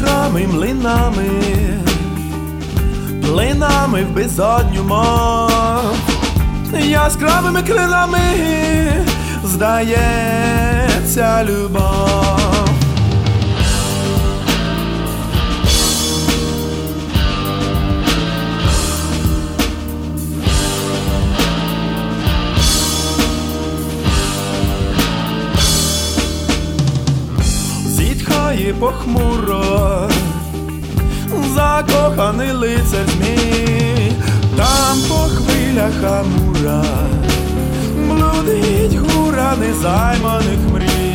вітрами, млинами, плинами в безодню мов, яскравими крилами здається любов. Зітхає похмуро закоханий лицар змій, там по хвилях Амура блудить гура незайманих мрій.